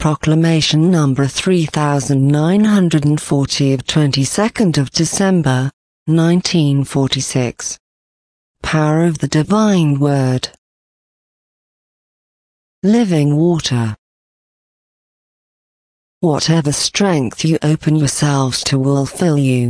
Proclamation number 3940 of 22nd of December, 1946. Power of the Divine Word. Living water. Whatever strength you open yourselves to will fill you.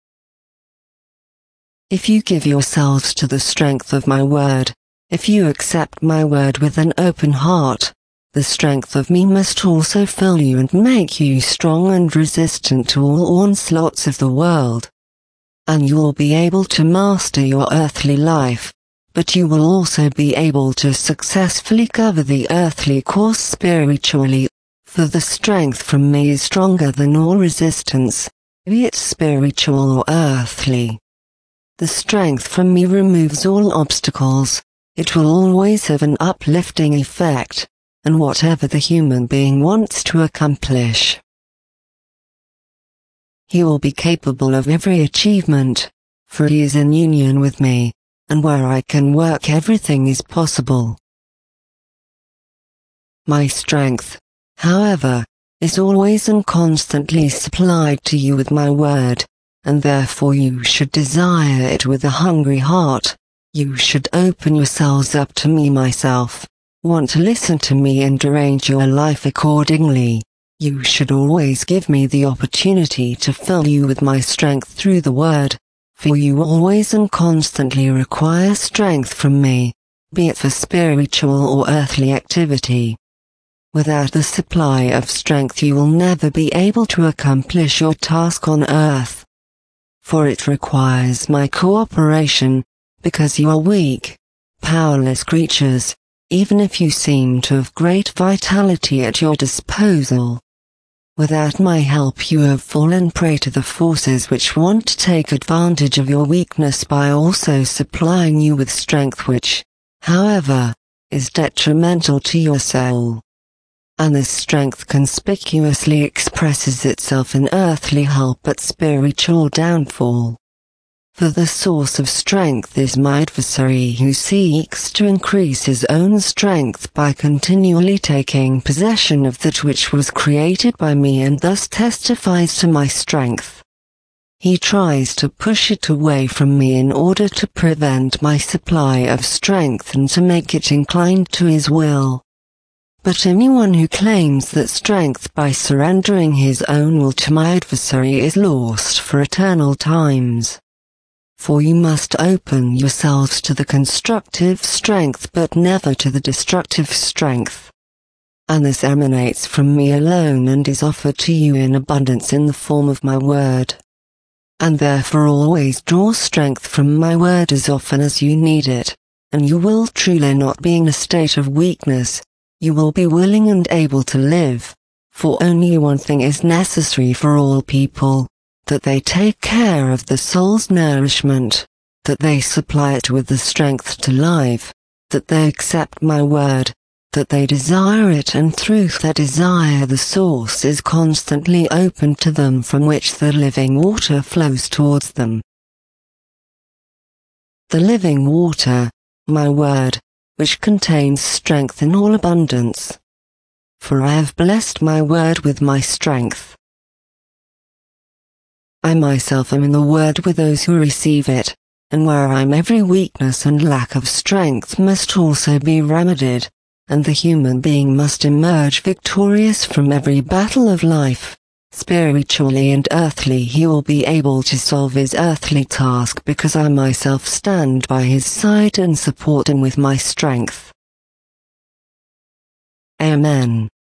If you give yourselves to the strength of my word, if you accept my word with an open heart, the strength of me must also fill you and make you strong and resistant to all onslaughts of the world. And you will be able to master your earthly life, but you will also be able to successfully cover the earthly course spiritually, for the strength from me is stronger than all resistance, be it spiritual or earthly. The strength from me removes all obstacles, it will always have an uplifting effect, and whatever the human being wants to accomplish, he will be capable of every achievement, for he is in union with me, and where I can work everything is possible. My strength, however, is always and constantly supplied to you with my word, and therefore you should desire it with a hungry heart. You should open yourselves up to me myself, want to listen to me and arrange your life accordingly. You should always give me the opportunity to fill you with my strength through the word, for you always and constantly require strength from me, be it for spiritual or earthly activity. Without the supply of strength you will never be able to accomplish your task on earth, for it requires my cooperation, because you are weak, powerless creatures, even if you seem to have great vitality at your disposal. Without my help you have fallen prey to the forces which want to take advantage of your weakness by also supplying you with strength which, however, is detrimental to your soul. And this strength conspicuously expresses itself in earthly help but spiritual downfall. For the source of strength is my adversary who seeks to increase his own strength by continually taking possession of that which was created by me and thus testifies to my strength. He tries to push it away from me in order to prevent my supply of strength and to make it inclined to his will. But anyone who claims that strength by surrendering his own will to my adversary is lost for eternal times. For you must open yourselves to the constructive strength but never to the destructive strength. And this emanates from me alone and is offered to you in abundance in the form of my word. And therefore always draw strength from my word as often as you need it, and you will truly not be in a state of weakness, you will be willing and able to live, for only one thing is necessary for all people, that they take care of the soul's nourishment, that they supply it with the strength to live, that they accept my word, that they desire it, and through that desire the source is constantly open to them from which the living water flows towards them. The living water, my word, which contains strength in all abundance. For I have blessed my word with my strength. I myself am in the word with those who receive it, and where I am every weakness and lack of strength must also be remedied, and the human being must emerge victorious from every battle of life. Spiritually and earthly he will be able to solve his earthly task because I myself stand by his side and support him with my strength. Amen.